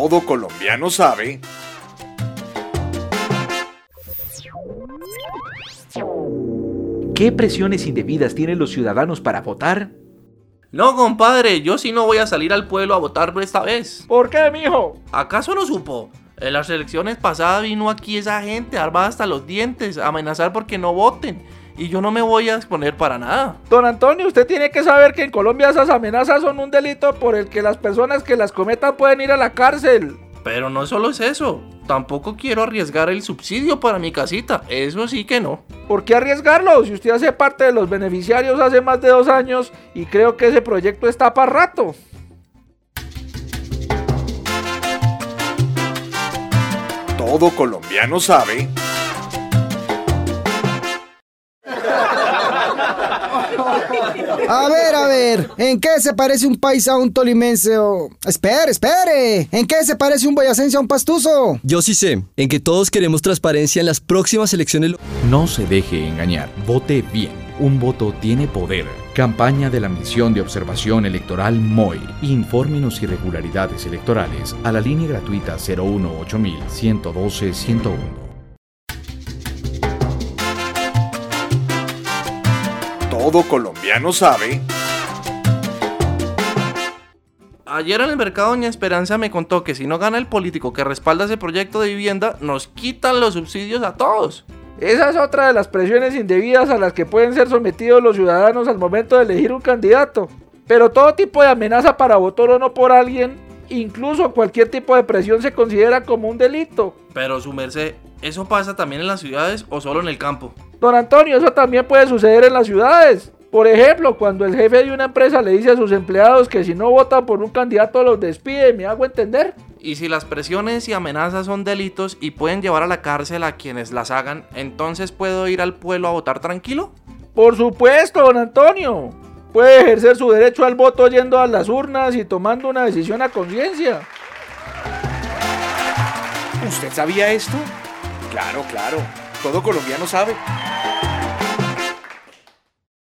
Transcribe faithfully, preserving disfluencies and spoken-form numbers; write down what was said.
Todo colombiano sabe. ¿Qué presiones indebidas tienen los ciudadanos para votar? No, compadre, yo sí no voy a salir al pueblo a votar por esta vez. ¿Por qué, mijo? ¿Acaso no supo? En las elecciones pasadas vino aquí esa gente armada hasta los dientes a amenazar porque no voten. Y yo no me voy a exponer para nada. Don Antonio, usted tiene que saber que en Colombia esas amenazas son un delito por el que las personas que las cometan pueden ir a la cárcel. Pero no solo es eso. Tampoco quiero arriesgar el subsidio para mi casita. Eso sí que no. ¿Por qué arriesgarlo? Si usted hace parte de los beneficiarios hace más de dos años y creo que ese proyecto está para rato. Todo colombiano sabe. A ver, a ver, ¿en qué se parece un paisa a un tolimense o...? Espere, espere, ¿en qué se parece un boyacense a un pastuso? Yo sí sé, en que todos queremos transparencia en las próximas elecciones. No se deje engañar, vote bien. Un voto tiene poder. Campaña de la Misión de Observación Electoral M O E. Infórmenos irregularidades electorales a la línea gratuita cero uno ocho mil ciento doce ciento uno. Todo colombiano sabe. Ayer en el mercado Doña Esperanza me contó que si no gana el político que respalda ese proyecto de vivienda, nos quitan los subsidios a todos. Esa es otra de las presiones indebidas a las que pueden ser sometidos los ciudadanos al momento de elegir un candidato. Pero todo tipo de amenaza para votar o no por alguien, incluso cualquier tipo de presión, se considera como un delito. Pero su merced, ¿eso pasa también en las ciudades o solo en el campo? Don Antonio, eso también puede suceder en las ciudades. Por ejemplo, cuando el jefe de una empresa le dice a sus empleados que si no votan por un candidato los despide, ¿me hago entender? Y si las presiones y amenazas son delitos y pueden llevar a la cárcel a quienes las hagan, ¿entonces puedo ir al pueblo a votar tranquilo? Por supuesto, don Antonio. Puede ejercer su derecho al voto yendo a las urnas y tomando una decisión a conciencia. ¿Usted sabía esto? Claro, claro. Todo colombiano sabe.